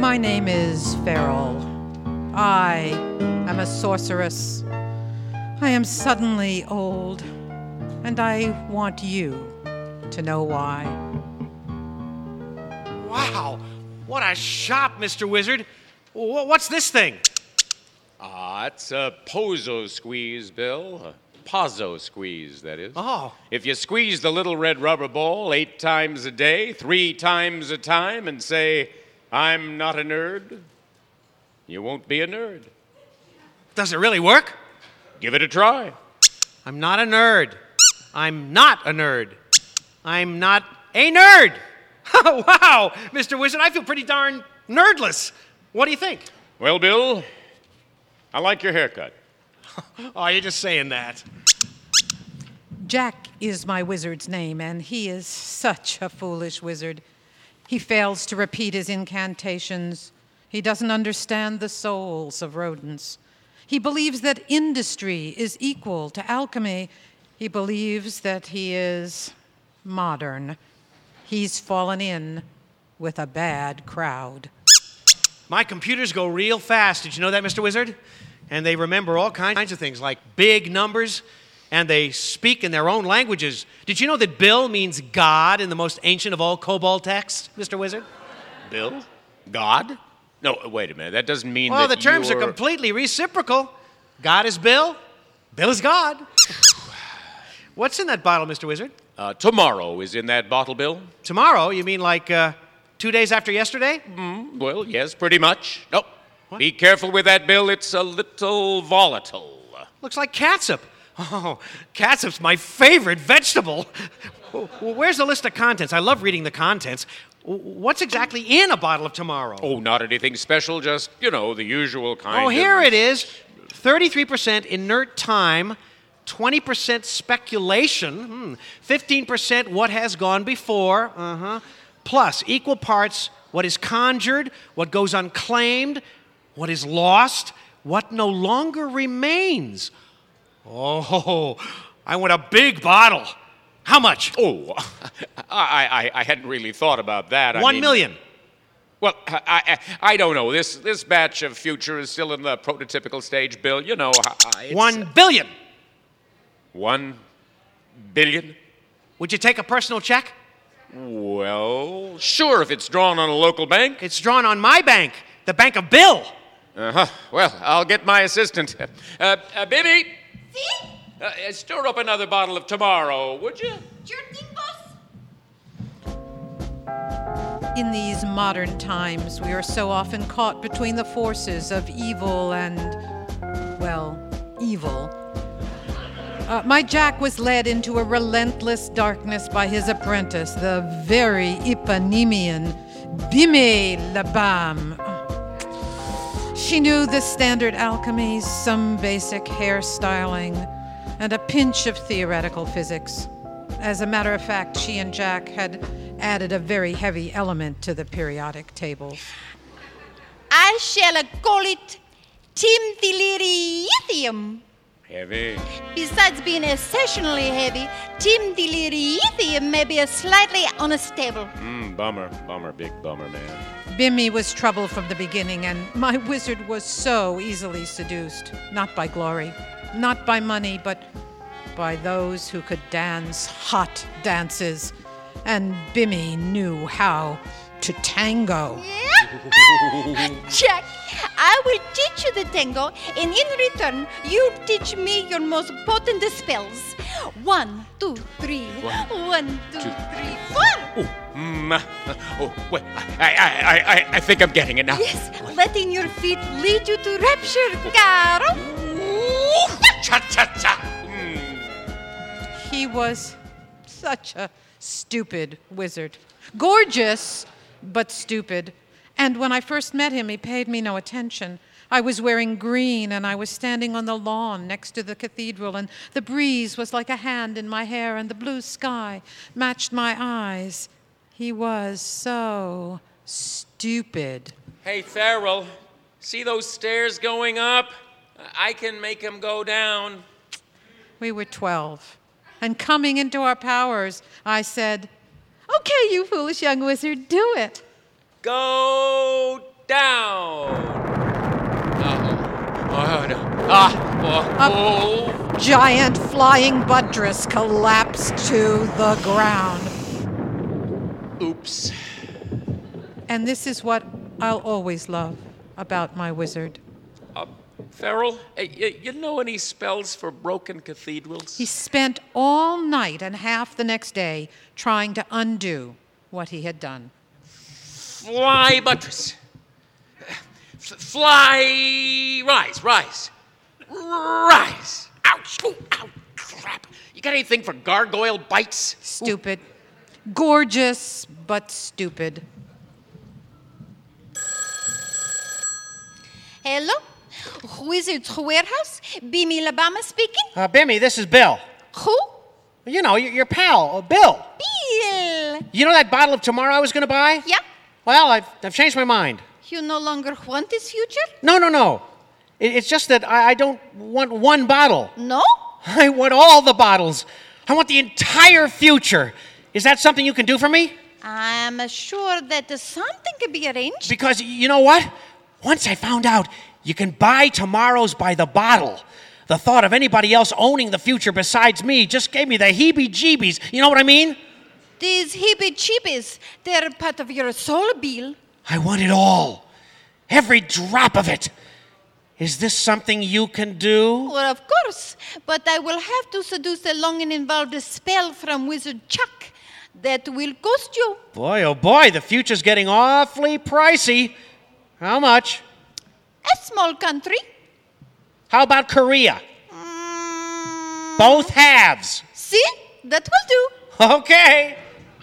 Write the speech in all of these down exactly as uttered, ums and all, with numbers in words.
My name is Farrell. I am a sorceress. I am suddenly old, and I want you to know why. Wow, what a shop, Mister Wizard. What's this thing? Ah, it's a Pozo squeeze, Bill. A Pozzo squeeze, that is. Oh. If you squeeze the little red rubber ball eight times a day, three times a time, and say, I'm not a nerd, you won't be a nerd. Does it really work? Give it a try. I'm not a nerd. I'm not a nerd. I'm not a nerd. Wow, Mister Wizard, I feel pretty darn nerdless. What do you think? Well, Bill, I like your haircut. Oh, you're just saying that. Jack is my wizard's name, and he is such a foolish wizard. He fails to repeat his incantations. He doesn't understand the souls of rodents. He believes that industry is equal to alchemy. He believes that he is modern. He's fallen in with a bad crowd. My computers go real fast. Did you know that, Mister Wizard? And they remember all kinds of things, like big numbers, and they speak in their own languages. Did you know that Bill means God in the most ancient of all Kobold texts, Mister Wizard? Bill? God? No, wait a minute. That doesn't mean well, that the terms you're... are completely reciprocal. God is Bill. Bill is God. What's in that bottle, Mister Wizard? Uh, tomorrow is in that bottle, Bill. Tomorrow? You mean like uh, two days after yesterday? Mm, well, yes, pretty much. No. What? Be careful with that, Bill. It's a little volatile. Looks like catsup. Oh, catsup's my favorite vegetable. Well, where's the list of contents? I love reading the contents. What's exactly in a bottle of Tomorrow? Oh, not anything special, just, you know, the usual kind Oh, of... here it is. thirty-three percent inert time, twenty percent speculation, hmm, fifteen percent what has gone before, uh-huh, plus equal parts what is conjured, what goes unclaimed, what is lost, what no longer remains. Oh, I want a big bottle. How much? Oh, I, I, I hadn't really thought about that. I One mean, million. Well, I, I, I don't know. This this batch of Future is still in the prototypical stage, Bill. You know, it's, One billion. One billion? Would you take a personal check? Well, sure, if it's drawn on a local bank. It's drawn on my bank, the Bank of Bill. Uh-huh. Well, I'll get my assistant. Uh, uh, Bibby, See? uh, stir up another bottle of Tomorrow, would you? Sure thing, boss. In these modern times, we are so often caught between the forces of evil and, well, evil. Uh, my Jack was led into a relentless darkness by his apprentice, the very Ipanemian Bime Labam. She knew the standard alchemies, some basic hairstyling, and a pinch of theoretical physics. As a matter of fact, she and Jack had added a very heavy element to the periodic table. I shall call it Timthilyriethium. Heavy. Besides being exceptionally heavy, Timthilyriethium may be a slightly unstable. Mm, bummer, bummer, big bummer, man. Bimmy was trouble from the beginning, and my wizard was so easily seduced. Not by glory, not by money, but by those who could dance hot dances. And Bimmy knew how to tango. Jack, I will teach you the tango, and in return, you teach me your most potent spells. One, two, three. One, One, two, two. three, four. Oh, mm, uh, oh, wait, I, I, I, I, I think I'm getting it now. Yes, letting your feet lead you to rapture, caro. Cha-cha-cha. Mm. He was such a stupid wizard. Gorgeous, but stupid. And when I first met him, he paid me no attention. I was wearing green, and I was standing on the lawn next to the cathedral, and the breeze was like a hand in my hair, and the blue sky matched my eyes. He was so stupid. Hey, Farrell, see those stairs going up? I can make them go down. We were twelve, and coming into our powers, I said, "Okay, you foolish young wizard, do it." Go down. Uh-oh. Oh, no. Ah, oh, oh. Giant flying buttress collapsed to the ground. Oops. And this is what I'll always love about my wizard. Uh, Farrell, hey, y- you know any spells for broken cathedrals? He spent all night and half the next day trying to undo what he had done. Fly buttress. F- fly, rise, rise. Rise. Ouch. Ooh, ow, crap. You got anything for gargoyle bites? Stupid. Gorgeous, but stupid. Hello? Wizard's Warehouse? Bimmy Alabama speaking? Uh, Bimmy, this is Bill. Who? You know, your, your pal, uh, Bill. Bill. You know that bottle of tomorrow I was going to buy? Yeah? Well, I've, I've changed my mind. You no longer want this future? No, no, no. It, it's just that I, I don't want one bottle. No? I want all the bottles. I want the entire future. Is that something you can do for me? I'm sure that something can be arranged. Because you know what? Once I found out you can buy tomorrow's by the bottle, the thought of anybody else owning the future besides me just gave me the heebie-jeebies. You know what I mean? These hippie-cheepies, they're part of your soul, Bill. I want it all. Every drop of it. Is this something you can do? Well, of course. But I will have to seduce a long and involved spell from Wizard Chuck that will cost you. Boy, oh boy, the future's getting awfully pricey. How much? A small country. How about Korea? Mm, Both halves. see? That will do. Okay.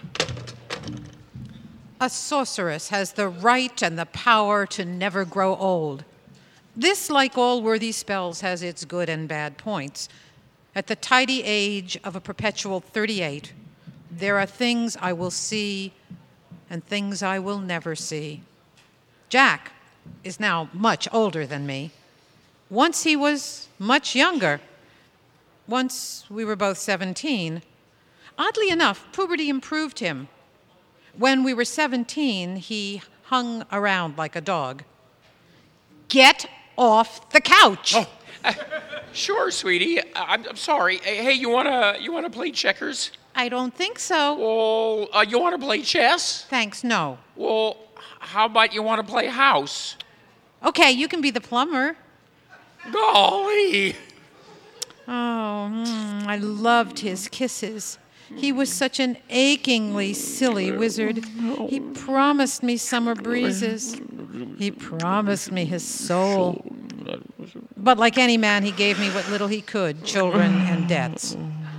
A sorceress has the right and the power to never grow old. This, like all worthy spells, has its good and bad points. At the tidy age of a perpetual thirty-eight, there are things I will see and things I will never see. Jack is now much older than me. Once he was much younger. Once we were both seventeen. Oddly enough, puberty improved him. When we were seventeen, he hung around like a dog. Get off the couch! Oh, uh, sure, sweetie. I'm, I'm sorry. Hey, you wanna you wanna play checkers? I don't think so. Well, uh, you wanna play chess? Thanks, no. Well, how about you wanna play house? Okay, you can be the plumber. Golly. Oh, mm, I loved his kisses. He was such an achingly silly wizard. He promised me summer breezes. He promised me his soul. But like any man, he gave me what little he could, children and debts.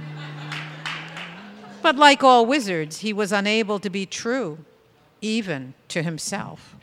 But like all wizards, he was unable to be true, even to himself.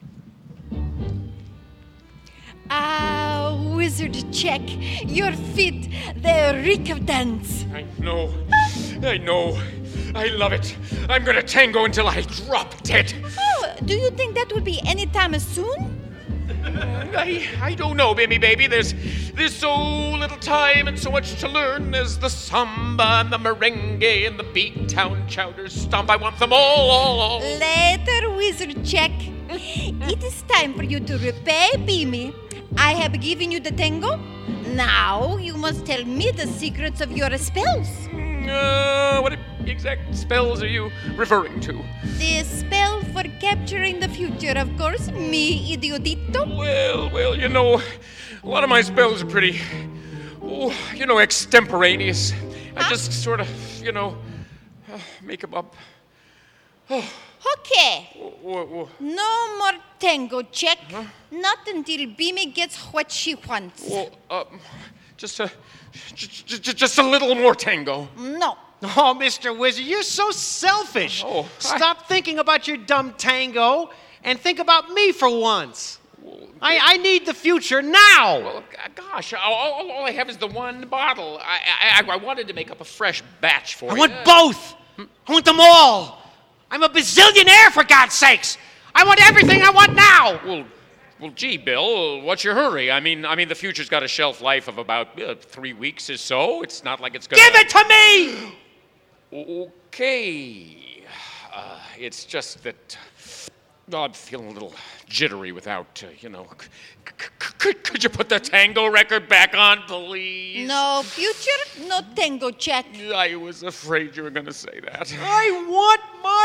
Ah, Wizard Check, your feet, they reek of dance. I know. I know. I love it. I'm gonna tango until I drop dead. Oh, do you think that would be any time soon? I, I don't know, Bimmy baby. There's there's so little time and so much to learn. There's the samba and the merengue and the beat-town chowder stomp. I want them all, all, all. Later, Wizard Check. It is time for you to repay Bimmy. I have given you the tango. Now you must tell me the secrets of your spells. Uh, what exact spells are you referring to? The spell for capturing the future, of course, mi idiotito. Well, well, you know, a lot of my spells are pretty, oh, you know, extemporaneous. I Huh? just sort of, you know, uh, make them up. Oh, Okay, wha- wha- no more tango, Check. Not until Bimmy gets what she wants. well, uh, just a, j- j- j- just a little more tango. No. Oh, Mister Wizard, you're so selfish. Oh, I- Stop thinking about your dumb tango and think about me for once. I, I need the future now. Well, g- gosh, all, all, all I have is the one bottle. I, I, I wanted to make up a fresh batch for I you. want both. I want them all. I'm a bazillionaire, for God's sakes. I want everything I want now. Well, well, gee, Bill, what's your hurry? I mean, I mean, the future's got a shelf life of about uh, three weeks or so. It's not like it's gonna. Give it to me. Okay. Uh, it's just that Oh, I'm feeling a little jittery without, uh, you know. C- c- could, could you put the tango record back on, please? No future, no tango, Jack. I was afraid you were going to say that. I want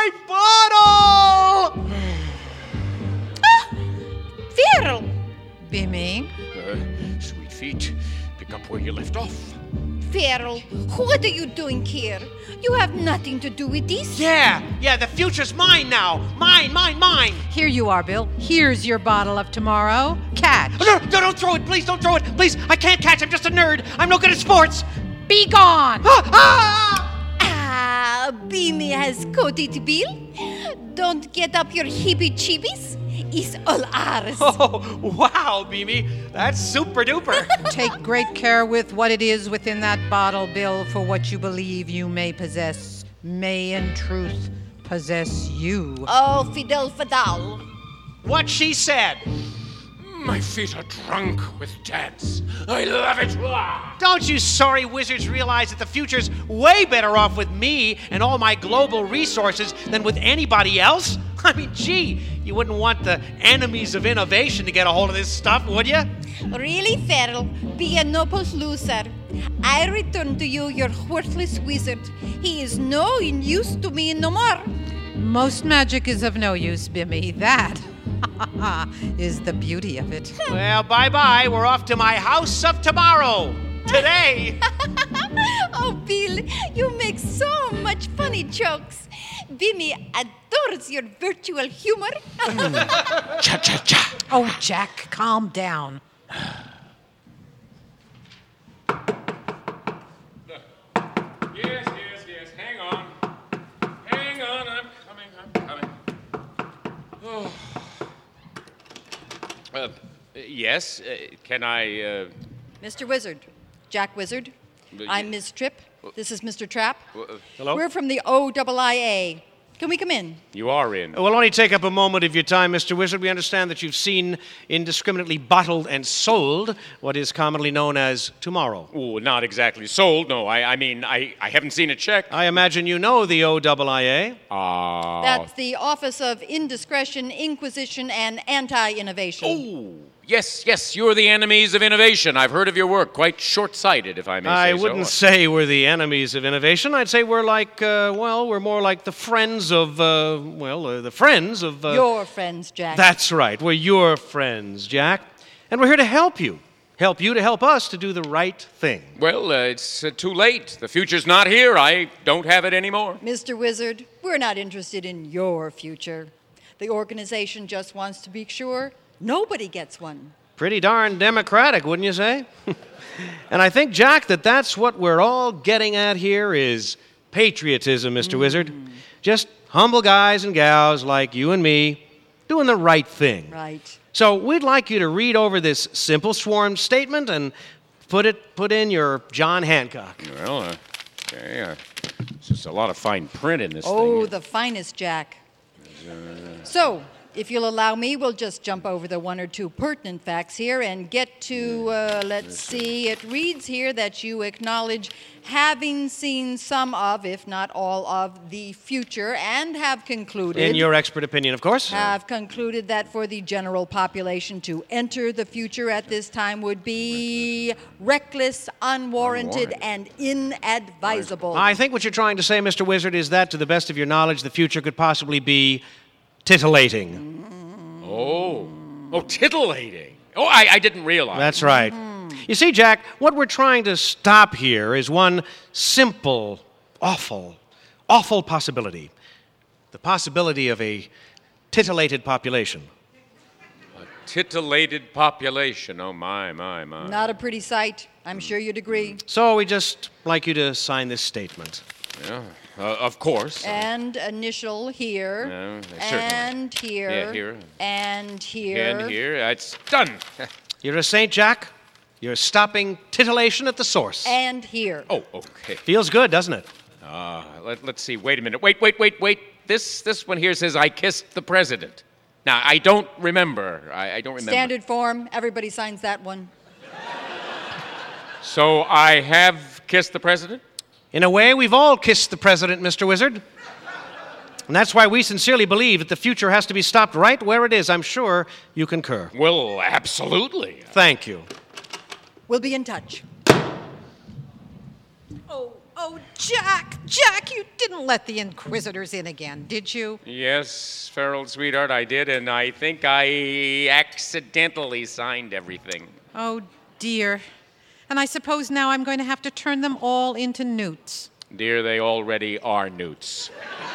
my bottle! Ah, Farrell. Bimmy, Uh, sweet feet, pick up where you left off. Farrell, what are you doing here? You have nothing to do with this. Yeah, yeah, the future's mine now. Mine, mine, mine. here you are, Bill. Here's your bottle of tomorrow. Catch. Oh, no, no, don't throw it. Please don't throw it. Please, I can't catch. I'm just a nerd. I'm no good at sports. Be gone. Ah, ah! Ah, Beamy has caught it, Bill. Don't get up your heebie-cheebies. It's all ours. Oh, wow, Beamy. That's super duper. Take great care with what it is within that bottle, Bill, for what you believe you may possess may in truth possess you. Oh, Fidel Fadal. What she said. My feet are drunk with dance. I love it. Ah! Don't you sorry wizards realize that the future's way better off with me and all my global resources than with anybody else? I mean, gee, you wouldn't want the enemies of innovation to get a hold of this stuff, would you? Really, Farrell? Be a noble loser. I return to you your worthless wizard. He is no use to me no more. Most magic is of no use, Bimmy. That is the beauty of it. Well, bye-bye. We're off to my house of tomorrow. Today. Oh, Bill, you make so much funny jokes. Bimmy adores your virtual humor. Cha cha cha. Oh, Jack, calm down. Yes, yes, yes. Hang on. Hang on. I'm coming. I'm coming. Oh. Uh, yes. Uh, can I? Uh, Mister Wizard, Jack Wizard. I'm Miz Tripp. This is Mister Trap. Hello? We're from the O I I A. Can we come in? you are in. We'll only take up a moment of your time, Mister Wizard. We understand that you've seen indiscriminately bottled and sold what is commonly known as tomorrow. Oh, not exactly sold. No, I, I mean, I, I haven't seen a check. I imagine you know the O I I A. Ah. That's the Office of Indiscretion, Inquisition, and Anti-Innovation. Oh, yes, yes. You're the enemies of innovation. I've heard of your work. Quite short-sighted, if I may I say wouldn't so. say we're the enemies of innovation. I'd say we're like, uh, well, we're more like the friends of, uh, well, uh, the friends of... Uh, Your friends, Jack. That's right. We're your friends, Jack. And we're here to help you. Help you to help us to do the right thing. Well, uh, it's uh, too late. The future's not here. I don't have it anymore. Mister Wizard, we're not interested in your future. The organization just wants to be sure nobody gets one. Pretty darn democratic, wouldn't you say? And I think, Jack, that that's what we're all getting at here is patriotism, Mister Mm. Wizard. Just humble guys and gals like you and me doing the right thing. Right. So we'd like you to read over this simple sworn statement and put it put in your John Hancock. Well, uh, okay, uh, it's just a lot of fine print in this Oh, thing. the finest, Jack. So, if you'll allow me, we'll just jump over the one or two pertinent facts here and get to, uh, let's see, it reads here that you acknowledge having seen some of, if not all of, the future and have concluded... In your expert opinion, of course. have concluded that for the general population to enter the future at this time would be reckless, unwarranted, and inadvisable. I think what you're trying to say, Mister Wizard, is that to the best of your knowledge, the future could possibly be titillating. Oh. Oh, titillating. Oh, I, I didn't realize. That's right. You see, Jack, what we're trying to stop here is one simple, awful, awful possibility. The possibility of a titillated population. Titillated population. Oh, my, my, my. Not a pretty sight. I'm sure you'd agree. So we just like you to sign this statement. Yeah, uh, of course. And initial here. Yeah, certainly. and here. Yeah, here. And here. And here, it's done. You're a saint, Jack. You're stopping titillation at the source. And here. Oh, okay. Feels good, doesn't it? Uh, let, let's see. Wait a minute. Wait, wait, wait, wait. This this one here says I kissed the president. Now, I don't remember. I, I don't remember. Standard form. Everybody signs that one. So I have kissed the president? In a way, we've all kissed the president, Mister Wizard. And that's why we sincerely believe that the future has to be stopped right where it is. I'm sure you concur. Well, absolutely. Thank you. We'll be in touch. Oh, oh, Jack, Jack, you didn't let the Inquisitors in again, did you? Yes, Farrell, sweetheart, I did, and I think I accidentally signed everything. Oh, dear. And I suppose now I'm going to have to turn them all into newts. Dear, they already are newts.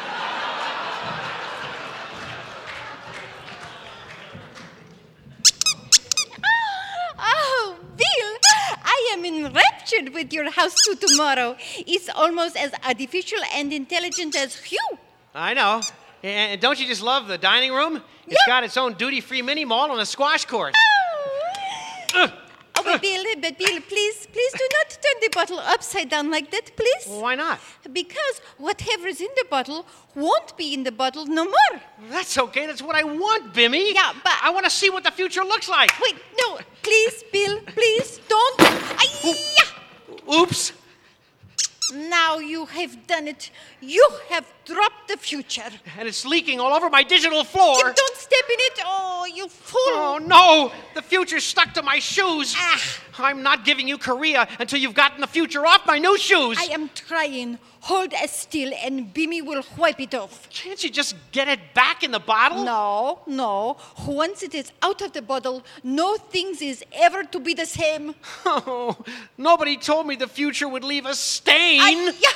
Oh, Bill, I am enraptured with your house to tomorrow. It's almost as artificial and intelligent as Hugh. I know. And don't you just love the dining room? It's Yeah. got its own duty-free mini mall and a squash court. Oh, oh but Bill, but Bill, please, please do not turn the bottle upside down like that, please. Well, why not? Because whatever is in the bottle won't be in the bottle no more. That's okay. That's what I want, Bimmy. Yeah, but- I want to see what the future looks like. Wait, no, please, Bill, please, don't. Ay-ya! Oops. Now you have done it. You have dropped the future. And it's leaking all over my digital floor. You don't step in it. Oh, you fool. Oh, no. The future's stuck to my shoes. Ah. I'm not giving you Korea until you've gotten the future off my new shoes. I am trying. Hold as still and Bimmy will wipe it off. Can't you just get it back in the bottle? No, no. Once it is out of the bottle, no things is ever to be the same. Oh, nobody told me the future would leave a stain. Ay-ya!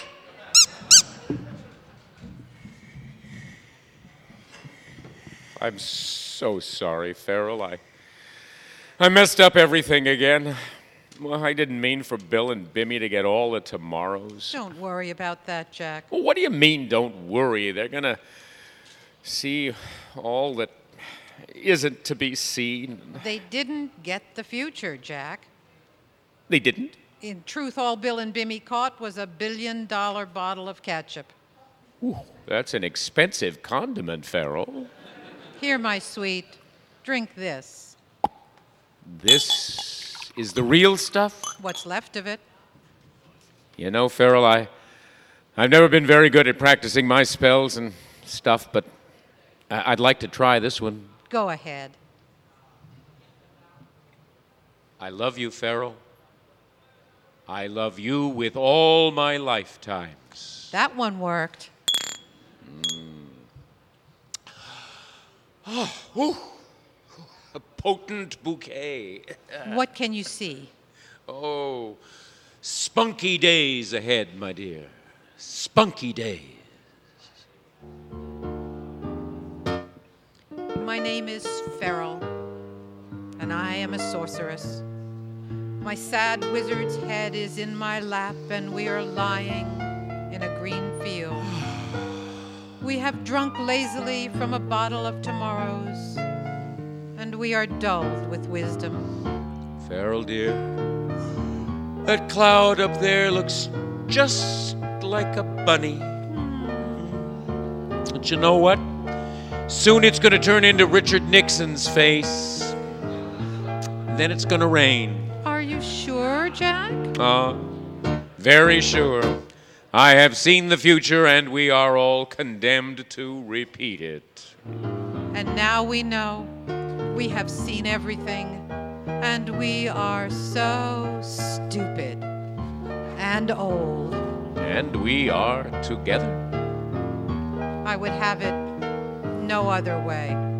I'm so sorry, Farrell. I, I messed up everything again. Well, I didn't mean for Bill and Bimmy to get all the tomorrows. Don't worry about that, Jack. Well, what do you mean, don't worry? They're going to see all that isn't to be seen. They didn't get the future, Jack. They didn't? In truth, all Bill and Bimmy caught was a billion-dollar bottle of ketchup. That's an expensive condiment, Farrell. Here, my sweet, drink this. This is the real stuff? What's left of it. You know, Farrell, I, I've never been very good at practicing my spells and stuff, but I- I'd like to try this one. Go ahead. I love you, Farrell. I love you with all my lifetimes. That one worked. A potent bouquet. What can you see? Oh, spunky days ahead, my dear. Spunky days. My name is Farrell, and I am a sorceress. My sad wizard's head is in my lap, and we are lying in a green field. We have drunk lazily from a bottle of tomorrows, and we are dulled with wisdom. Farrell, dear, that cloud up there looks just like a bunny. But you know what? Soon it's going to turn into Richard Nixon's face. Then it's going to rain. Are you sure, Jack? Uh, very sure. I have seen the future, and we are all condemned to repeat it. And now we know. We have seen everything, and we are so stupid and old. And we are together. I would have it no other way.